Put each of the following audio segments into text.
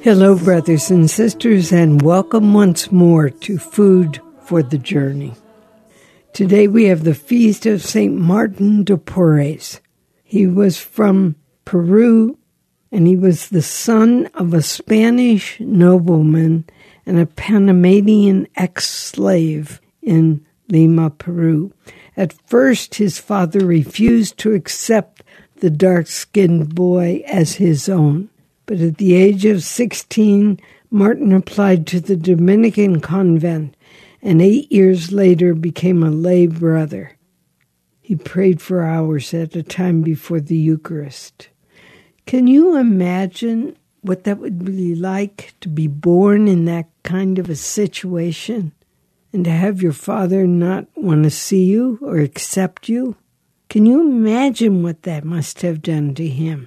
Hello, brothers and sisters, and welcome once more to Food for the Journey. Today we have the feast of St. Martin de Porres. He was from Peru, and he was the son of a Spanish nobleman and a Panamanian ex-slave in Lima, Peru. At first, his father refused to accept the dark-skinned boy as his own. But at the age of 16, Martin applied to the Dominican convent and 8 years later became a lay brother. He prayed for hours at a time before the Eucharist. Can you imagine what that would be like to be born in that kind of a situation and to have your father not want to see you or accept you? Can you imagine what that must have done to him?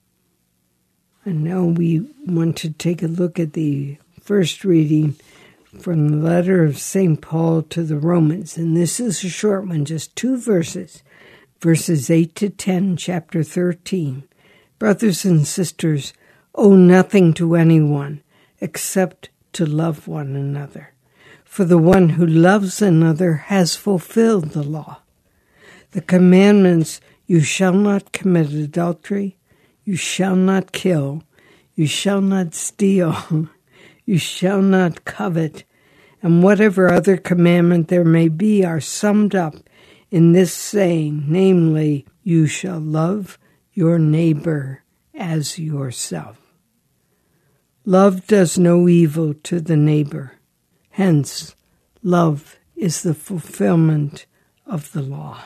And now we want to take a look at the first reading from the letter of St. Paul to the Romans. And this is a short one, just 2 verses, verses 8 to 10, chapter 13. Brothers and sisters, owe nothing to anyone except to love one another. For the one who loves another has fulfilled the law. The commandments, you shall not commit adultery, you shall not kill, you shall not steal, you shall not covet, and whatever other commandment there may be are summed up in this saying, namely, you shall love your neighbor as yourself. Love does no evil to the neighbor. Hence, love is the fulfillment of the law.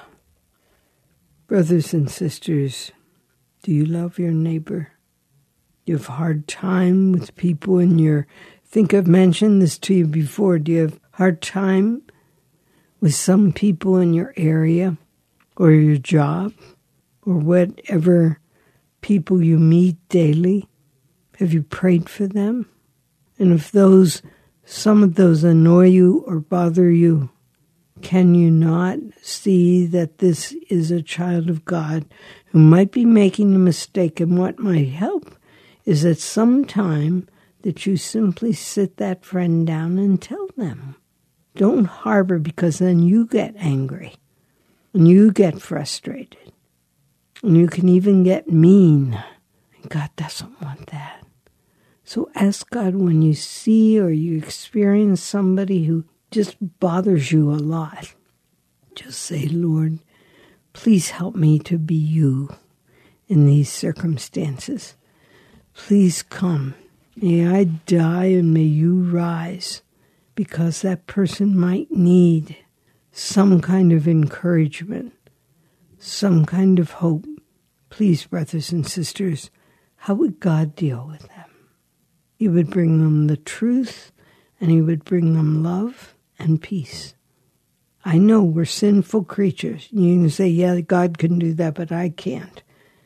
Brothers and sisters, do you love your neighbor? Do you have a hard time with people in your... I think I've mentioned this to you before. Do you have a hard time with some people in your area or your job or whatever people you meet daily? Have you prayed for them? And if some of those annoy you or bother you, can you not see that this is a child of God who might be making a mistake? And what might help is at some time that you simply sit that friend down and tell them. Don't harbor, because then you get angry and you get frustrated and you can even get mean. And God doesn't want that. So ask God when you see or you experience somebody who just bothers you a lot. Just say, Lord, please help me to be you in these circumstances. Please come. May I die and may you rise, because that person might need some kind of encouragement, some kind of hope. Please, brothers and sisters, how would God deal with them? He would bring them the truth, and he would bring them love and peace. I know we're sinful creatures. You can say, yeah, God can do that, but I can't.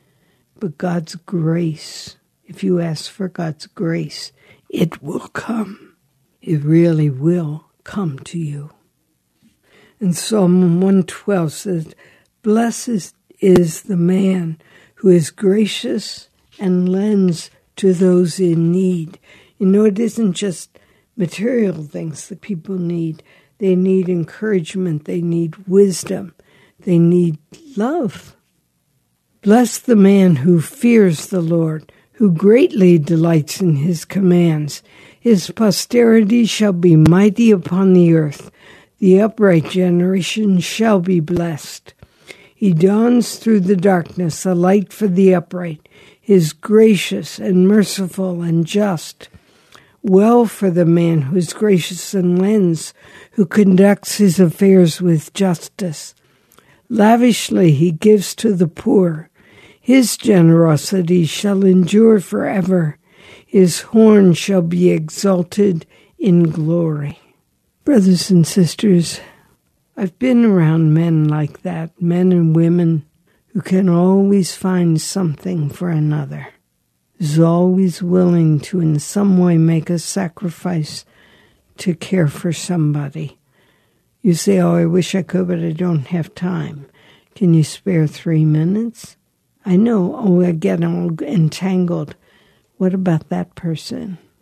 But God's grace, if you ask for God's grace, it will come. It really will come to you. And Psalm 112 says, blessed is the man who is gracious and lends to those in need. You know, it isn't just material things that people need. They need encouragement. They need wisdom. They need love. Bless the man who fears the Lord, who greatly delights in his commands. His posterity shall be mighty upon the earth. The upright generation shall be blessed. He dawns through the darkness a light for the upright. He is gracious and merciful and just. Well for the man who is gracious and lends, who conducts his affairs with justice. Lavishly he gives to the poor. His generosity shall endure forever. His horn shall be exalted in glory. Brothers and sisters, I've been around men like that, men and women who can always find something for another. Is always willing to in some way make a sacrifice to care for somebody. You say, oh, I wish I could, but I don't have time. Can you spare 3 minutes? I know, I get all entangled. What about that person?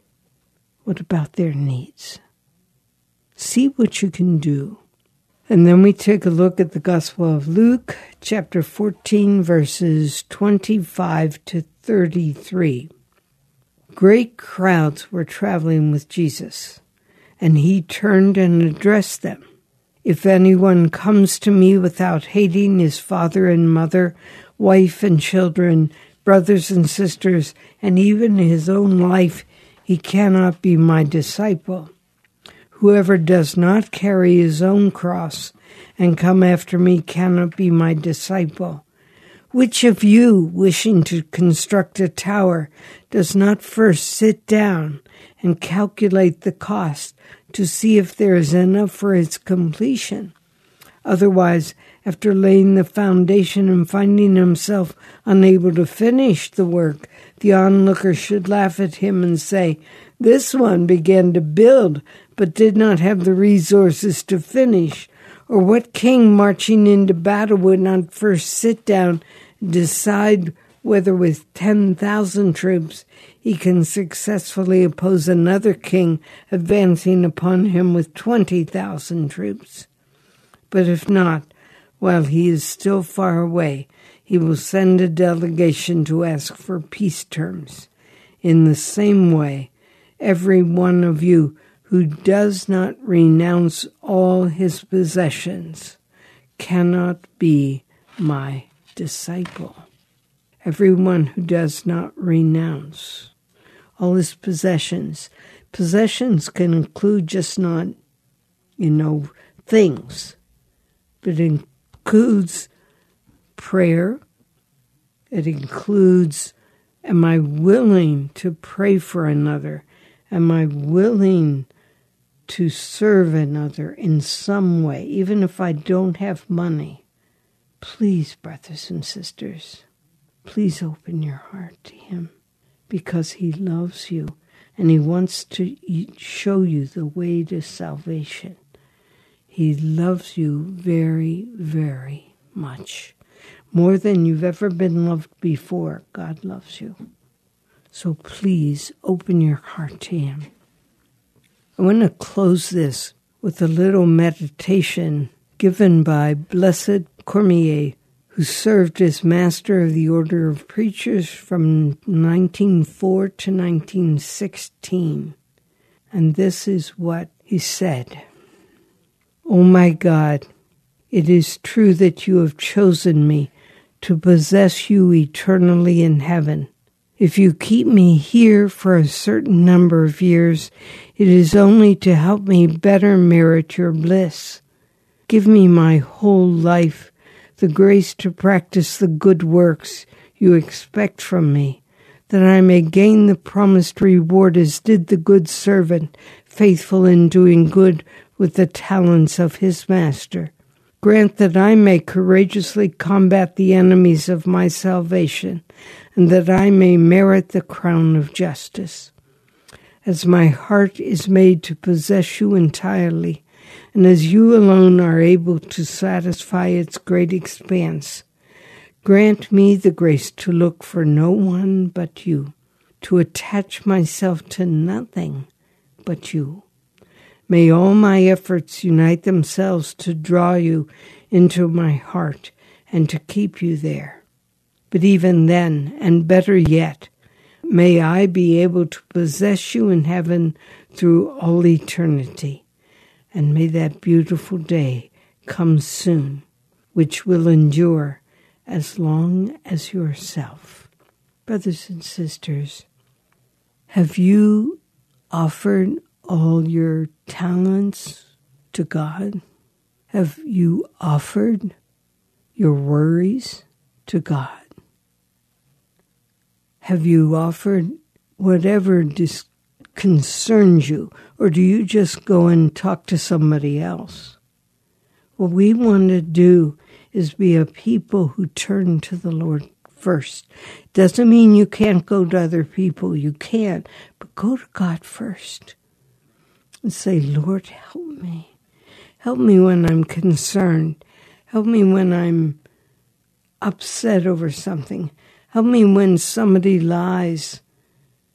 What about their needs? See what you can do. And then we take a look at the Gospel of Luke, chapter 14, verses 25 to 33. Great crowds were traveling with Jesus, and he turned and addressed them. If anyone comes to me without hating his father and mother, wife and children, brothers and sisters, and even his own life, he cannot be my disciple. Whoever does not carry his own cross and come after me cannot be my disciple. Which of you, wishing to construct a tower, does not first sit down and calculate the cost to see if there is enough for its completion? Otherwise, after laying the foundation and finding himself unable to finish the work, the onlooker should laugh at him and say, "This one began to build, but did not have the resources to finish." Or what king marching into battle would not first sit down and decide whether with 10,000 troops he can successfully oppose another king advancing upon him with 20,000 troops? But if not, while he is still far away, he will send a delegation to ask for peace terms. In the same way, every one of you who does not renounce all his possessions cannot be my disciple. Everyone who does not renounce all his possessions. Possessions can include just not, things, but it includes prayer. It includes, am I willing to pray for another? Am I willing to serve another in some way, even if I don't have money? Please, brothers and sisters, please open your heart to him, because he loves you and he wants to show you the way to salvation. He loves you very, very much. More than you've ever been loved before, God loves you. So please open your heart to him. I want to close this with a little meditation given by Blessed Cormier, who served as master of the Order of Preachers from 1904 to 1916. And this is what he said. "Oh my God, it is true that you have chosen me to possess you eternally in heaven. If you keep me here for a certain number of years, it is only to help me better merit your bliss. Give me my whole life, the grace to practice the good works you expect from me, that I may gain the promised reward as did the good servant, faithful in doing good with the talents of his master. Grant that I may courageously combat the enemies of my salvation, and that I may merit the crown of justice. As my heart is made to possess you entirely, and as you alone are able to satisfy its great expanse, grant me the grace to look for no one but you, to attach myself to nothing but you. May all my efforts unite themselves to draw you into my heart and to keep you there. But even then, and better yet, may I be able to possess you in heaven through all eternity. And may that beautiful day come soon, which will endure as long as yourself." Brothers and sisters, have you offered all your talents to God? Have you offered your worries to God? Have you offered whatever concerns you, or do you just go and talk to somebody else? What we want to do is be a people who turn to the Lord first. Doesn't mean you can't go to other people. You can, but go to God first. And say, "Lord, help me. Help me when I'm concerned. Help me when I'm upset over something. Help me when somebody lies.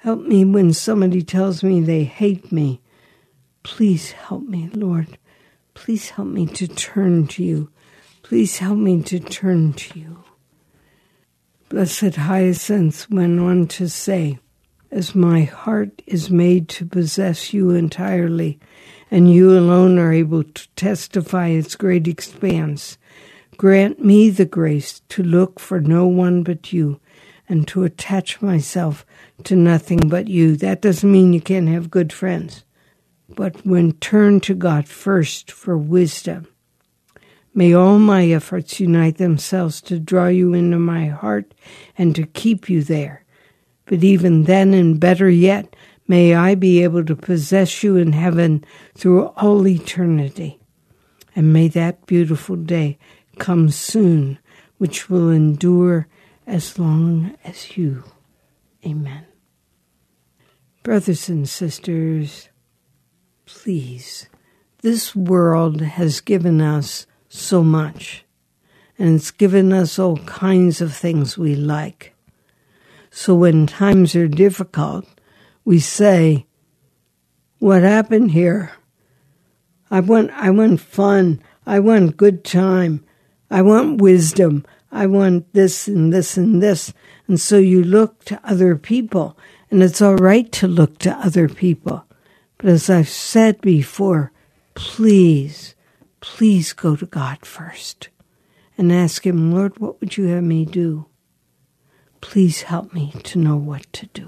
Help me when somebody tells me they hate me. Please help me, Lord. Please help me to turn to you. Please help me to turn to you. Blessed Hyacinth went on to say, as my heart is made to possess you entirely, and you alone are able to testify its great expanse, grant me the grace to look for no one but you, and to attach myself to nothing but you. That doesn't mean you can't have good friends, but when turn to God first for wisdom. May all my efforts unite themselves to draw you into my heart and to keep you there. But even then, and better yet, may I be able to possess you in heaven through all eternity. And may that beautiful day come soon, which will endure as long as you. Amen. Brothers and sisters, please, this world has given us so much, and it's given us all kinds of things we like. So when times are difficult, we say, what happened here? I want fun. I want good time. I want wisdom. I want this and this and this. And so you look to other people, and it's all right to look to other people. But as I've said before, please go to God first and ask him, Lord, what would you have me do? Please help me to know what to do.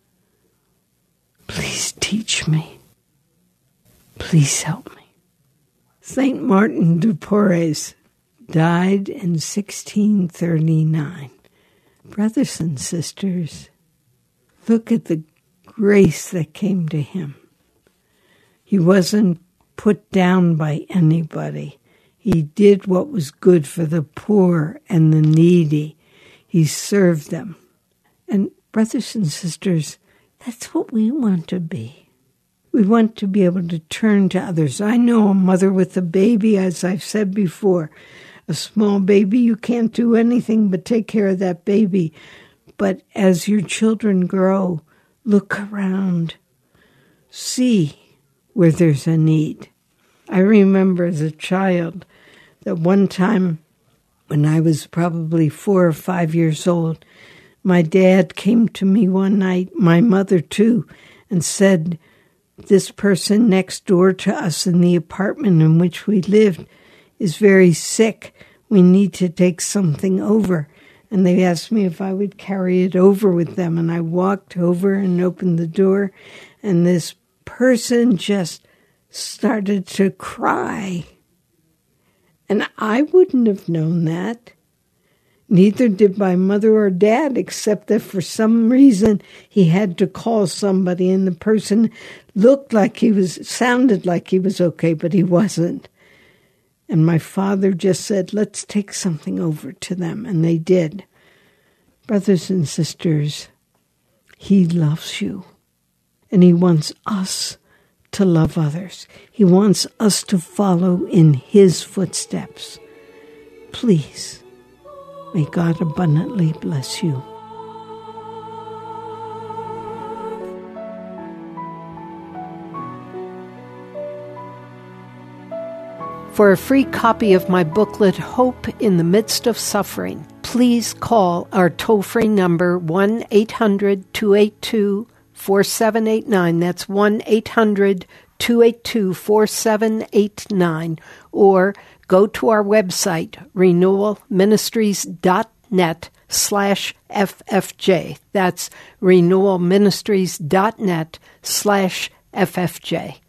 Please teach me. Please help me. St. Martin de Porres died in 1639. Brothers and sisters, look at the grace that came to him. He wasn't put down by anybody. He did what was good for the poor and the needy. He served them. And brothers and sisters, that's what we want to be. We want to be able to turn to others. I know a mother with a baby, as I've said before, a small baby, you can't do anything but take care of that baby. But as your children grow, look around. See where there's a need. I remember as a child that one time when I was probably 4 or 5 years old, my dad came to me one night, my mother too, and said, this person next door to us in the apartment in which we lived is very sick. We need to take something over. And they asked me if I would carry it over with them. And I walked over and opened the door, and this person just started to cry. And I wouldn't have known that. Neither did my mother or dad, except that for some reason he had to call somebody, and the person sounded like he was okay, but he wasn't. And my father just said, let's take something over to them, and they did. Brothers and sisters, he loves you, and he wants us to love others. He wants us to follow in his footsteps. Please, may God abundantly bless you. For a free copy of my booklet, Hope in the Midst of Suffering, please call our toll-free number 1-800-282-4789. That's 1-800-282-4789. Or go to our website, renewalministries.net/FFJ. That's renewalministries.net/FFJ.